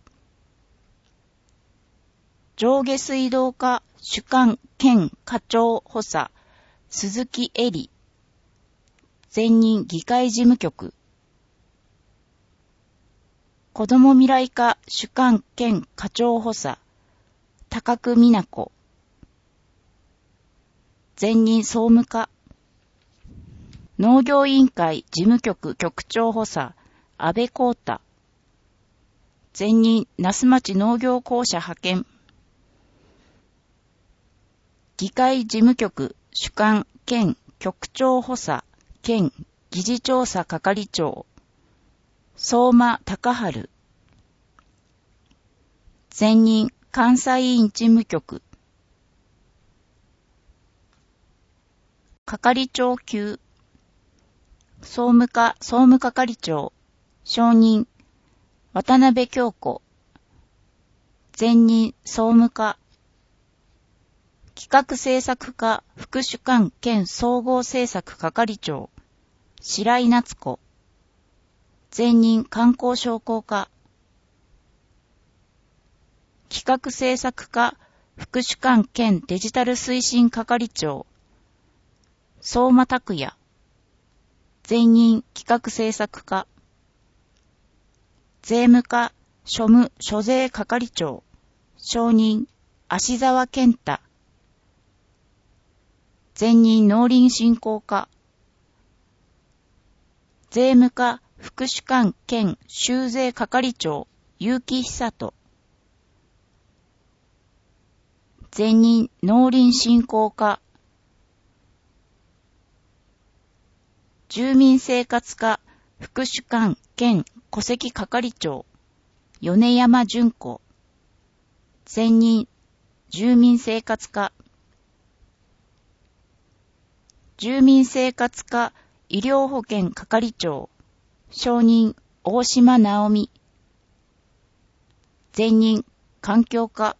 上下水道課主幹兼課長補佐。鈴木恵里。前任議会事務局。子ども未来課主幹兼課長補佐。高久美奈子。前任総務課。農業委員会事務局局長補佐。安倍光太。前任那須町農業公社派遣。議会事務局主幹兼局長補佐兼議事調査係長。相馬隆春。前任監査委員事務局。係長級。総務課総務係長。承認。渡辺京子。前任総務課。企画制作課副主幹兼総合制作係長。白井夏子。前任観光商工課。企画制作課副主幹兼デジタル推進係長。相馬拓也。前任企画制作課。税務課庶務諸税係長。承認芦沢健太。 前任農林振興課。税務課副主幹兼収税係長、結城久人。前任農林振興課。住民生活課副主幹兼戸籍係長、米山淳子。前任住民生活課。住民生活課医療保険係長、承認大島直美。前任環境課。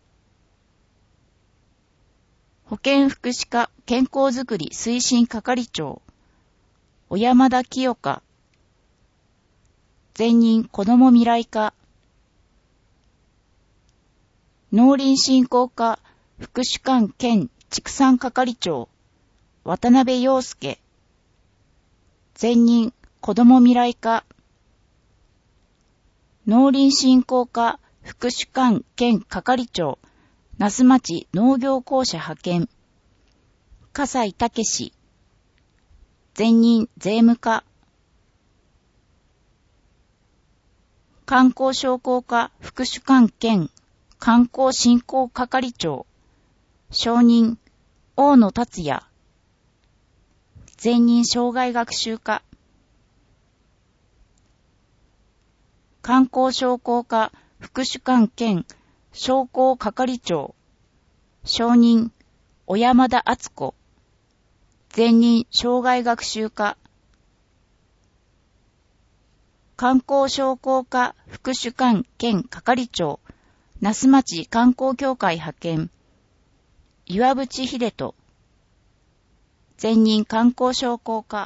保健福祉課健康づくり推進係長、小山田清香。前任子ども未来課。農林振興課副主幹兼畜産係長、渡辺陽介。前任子ども未来課。農林振興課副主幹兼係長、那須町農業公社派遣、笠井武史。前任税務課。観光商工課副主幹兼観光振興係長、承認大野達也。前任障害学習課。観光商工課副主幹兼商工係長、承認小山田敦子。前任障害学習課。観光商工課副主幹兼係長、那須町観光協会派遣、岩渕秀人。前任観光商工課。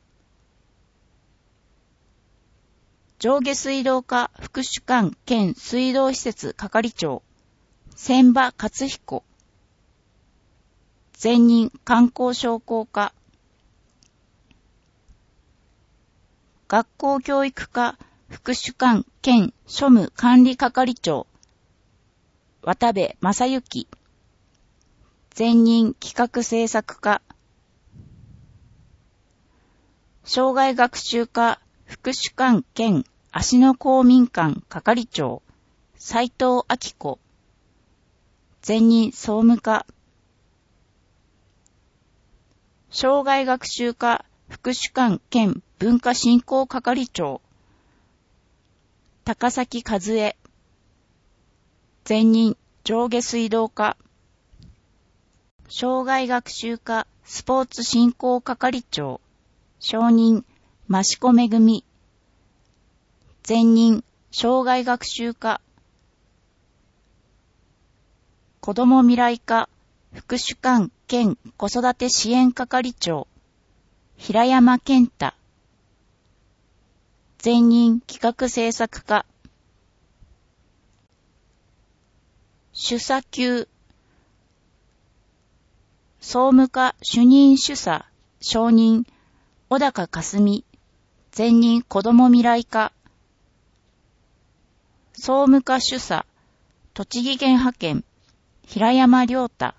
上下水道課副主幹兼水道施設係長、千葉克彦。前任観光商工課。学校教育課副主幹兼庶務管理係長、渡部正幸。前任企画制作課。障害学習課副主幹兼芦野公民館係長、斉藤明子。前任総務課。障害学習課副主幹兼文化振興係長、高崎和恵。前任上下水道課。障害学習課スポーツ振興係長、承認益子めぐみ。前任障害学習課。子ども未来課副主幹兼子育て支援係長、平山健太。前任企画制作課。主査級。総務課主任主査、承認小高かすみ。前任子ども未来課。総務課主査、栃木県派遣、平山良太。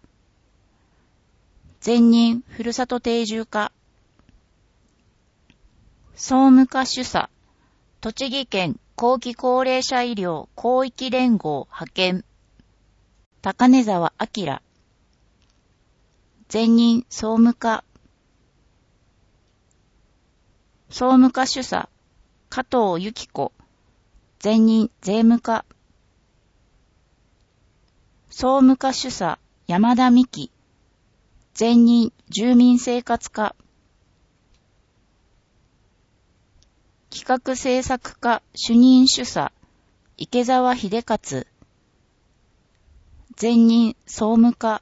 前任ふるさと定住課。総務課主査、栃木県後期高齢者医療広域連合派遣、高根沢明。前任総務課。総務課主査、加藤由紀子。前任税務課。総務課主査、山田美希。前任住民生活課。企画制作課主任主査、池澤秀勝。前任総務課。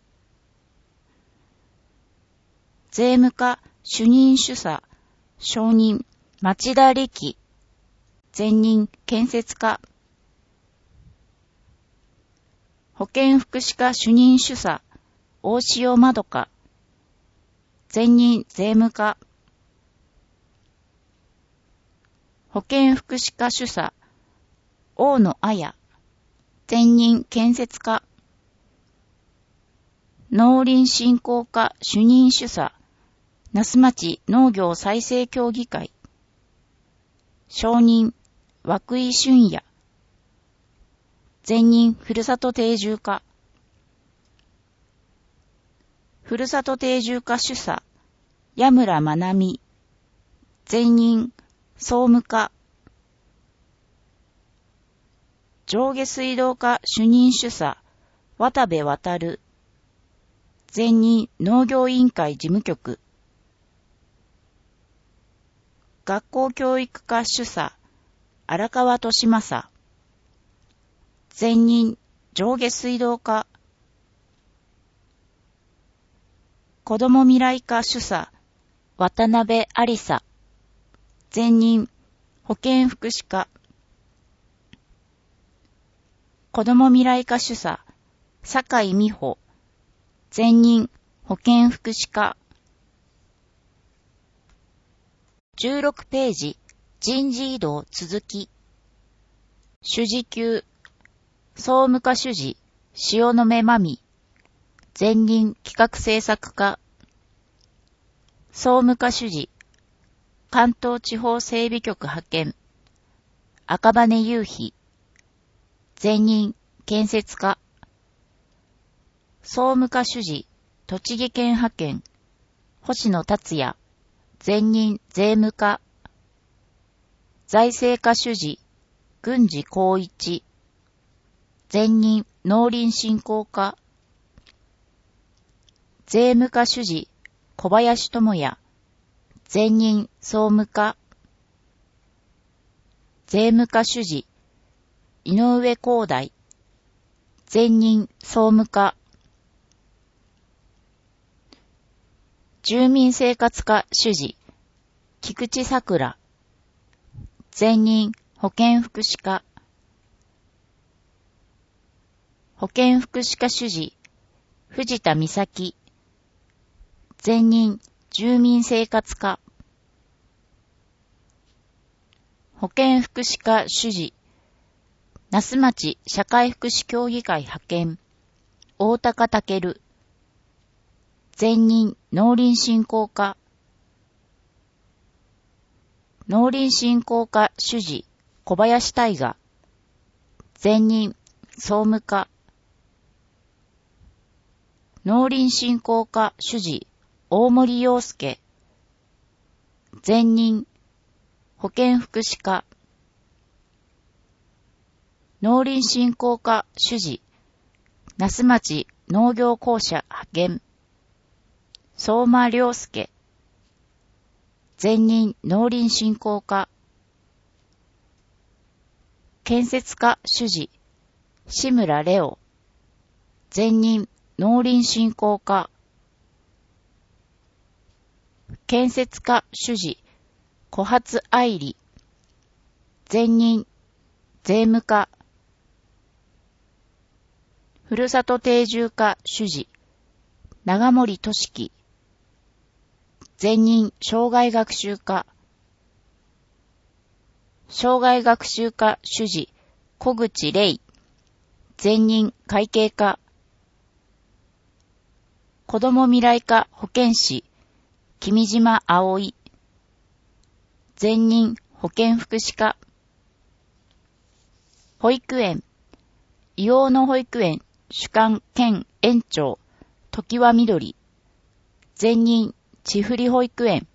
税務課主任主査、承認町田力。前任建設課。保健福祉課主任主査、大塩まどか。前任税務課。保健福祉課主査、大野彩。前任建設課。 農林振興課主任主査、那須町農業再生協議会。承認、涌井俊也。前任ふるさと定住課。ふるさと定住課主査、矢村まなみ。前任総務課。上下水道課主任主査、渡部渡。前任農業委員会事務局。学校教育課主査、荒川俊正。前任上下水道課。子ども未来課主査、渡辺ありさ。前任保健福祉課。子ども未来課主査、酒井美穂。前任保健福祉課。16ページ、人事異動続き。主事級、総務課主事、塩野目真美。前任企画制作課。総務課主事、関東地方整備局派遣。赤羽雄飛。前任建設課。総務課主事、栃木県派遣。星野達也。前任税務課。財政課主事、郡司光一。前任農林振興課。税務課主事、小林智也。前任総務課。税務課主事、井上光大。前任総務課。住民生活課主事、菊池さくら。前任保健福祉課。保健福祉課主事、藤田美咲。前任住民生活課。保健福祉課主事、那須町社会福祉協議会派遣。大高健。前任農林振興課。農林振興課主事、小林大我。前任総務課。農林振興課主事、大森洋介。前任保健福祉課。農林振興課主事、那須町農業公社派遣。相馬良介。前任農林振興課。建設課主事、志村レオ。前任農林振興課。建設課主事、小初愛理。前任税務課。ふるさと定住課主事、長森俊樹。前任障害学習課。障害学習課主事、小口玲。前任会計課。子ども未来課保健師、君島葵。前任保健福祉課。保育園、伊王の保育園主幹兼園長、常盤みどり。前任千振保育園。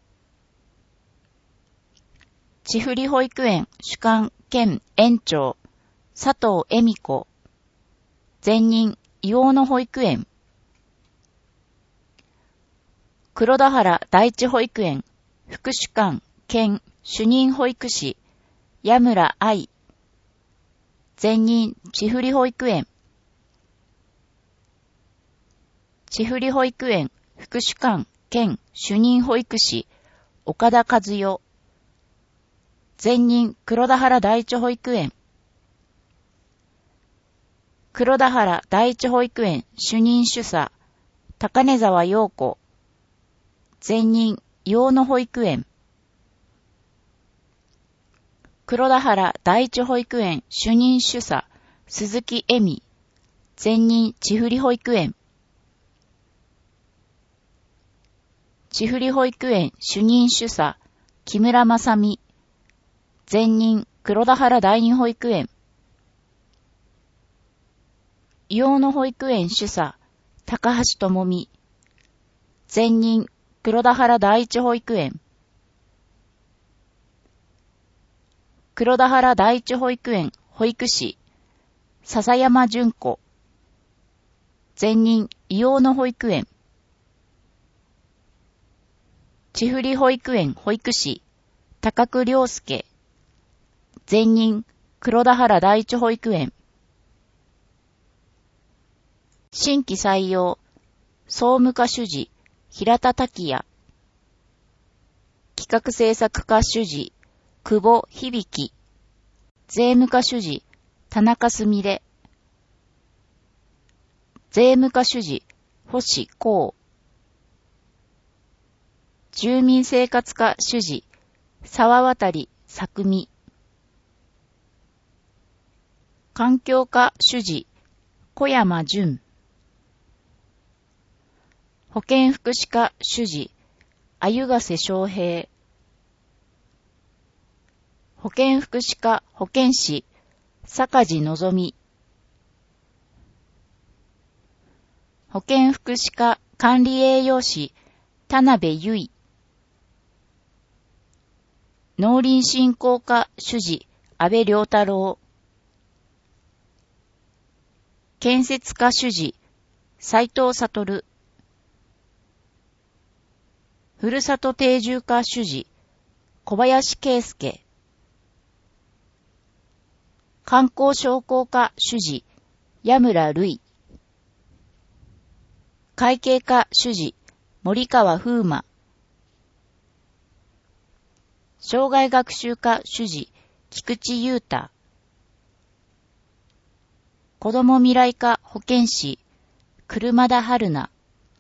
千振保育園主幹兼園長、佐藤恵美子。前任伊王の保育園。黒田原第一保育園副主幹兼主任保育士、矢村愛。前任千振保育園。千振保育園副主幹兼主任保育士、岡田和代。前任黒田原第一保育園。黒田原第一保育園主任主査、高根沢陽子。前任伊王の保育園。黒田原第一保育園主任主査、鈴木恵美。前任千振保育園。 千振保育園主任主査、木村正美。前任、黒田原第二保育園。硫黄野保育園主査、高橋智美。前任、黒田原第一保育園。黒田原第一保育園保育士、笹山純子。前任、硫黄野保育園。千振保育園保育士、高久良介。前任、黒田原第一保育園。新規採用、総務課主事、平田滝也。企画制作課主事、久保響。税務課主事、田中すみれ。税務課主事、星光。住民生活課主事、沢渡作美。環境課主事、小山淳。保健福祉課主事、鮎ヶ瀬昌平。保健福祉課保健師、坂地のぞみ。保健福祉課管理栄養士、田辺由衣。農林振興課主事、安倍良太郎。建設課主事、斉藤悟。ふるさと定住課主事、小林圭介。観光商工課主事、矢村瑠衣。会計課主事、森川風馬。障害学習課主事、菊池優太。子ども未来課保健師、車田春菜。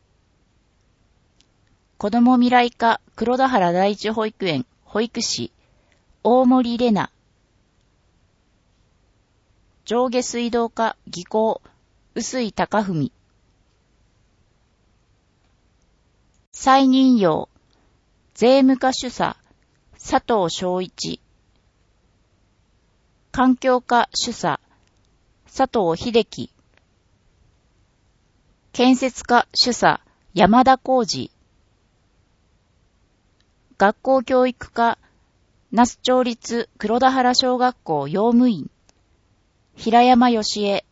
子ども未来課黒田原第一保育園保育士、大森玲奈。上下水道課技工、臼井貴文。再任用、税務課主査、佐藤昭一。環境課主査、佐藤秀樹。建設課主査、山田浩二。学校教育課、那須町立黒田原小学校用務員、平山義恵。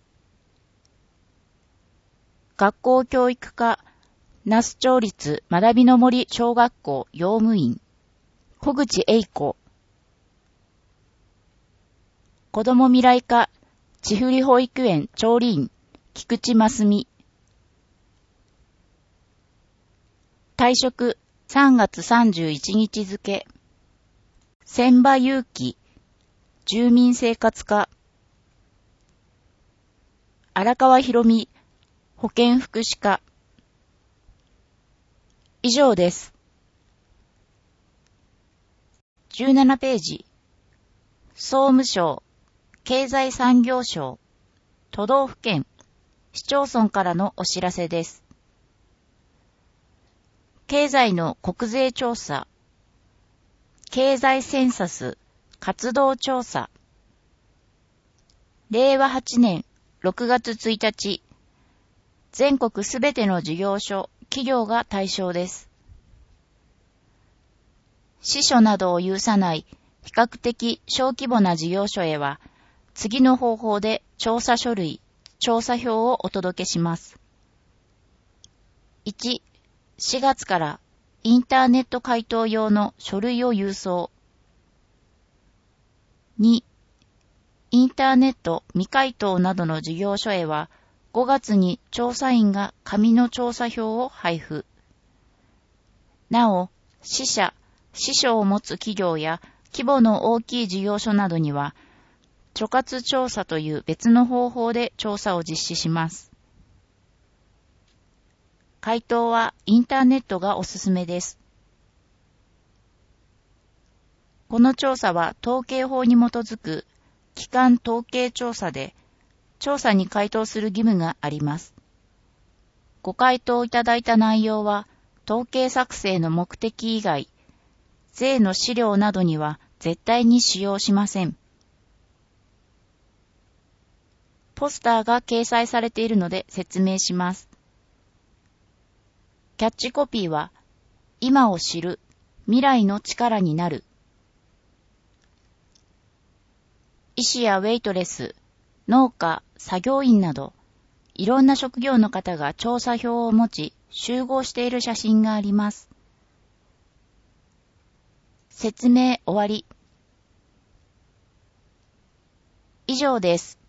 学校教育課、那須町立学びの森小学校用務員、小口栄子。子ども未来課、千振保育園調理員、菊池真澄。退職、3月31日付。千葉祐希、住民生活課。荒川博美、保健福祉課。以上です。17ページ。総務省、経済産業省、都道府県、市町村からのお知らせです。経済の国税調査、経済センサス活動調査。令和8年6月1日、全国すべての事業所、企業が対象です。支所などを有さない比較的小規模な事業所へは、次の方法で調査書類、調査票をお届けします。1、4月からインターネット回答用の書類を郵送。2、インターネット未回答などの事業所へは、5月に調査員が紙の調査票を配布。なお、支社、支所を持つ企業や規模の大きい事業所などには、所轄調査という別の方法で調査を実施します。回答はインターネットがおすすめです。この調査は統計法に基づく基幹統計調査で、調査に回答する義務があります。ご回答いただいた内容は、 統計作成の目的以外、税の資料などには絶対に使用しません。ポスターが掲載されているので説明します。キャッチコピーは、今を知る、未来の力になる。医師やウェイトレス、農家、作業員など、いろんな職業の方が調査票を持ち、集合している写真があります。説明終わり。以上です。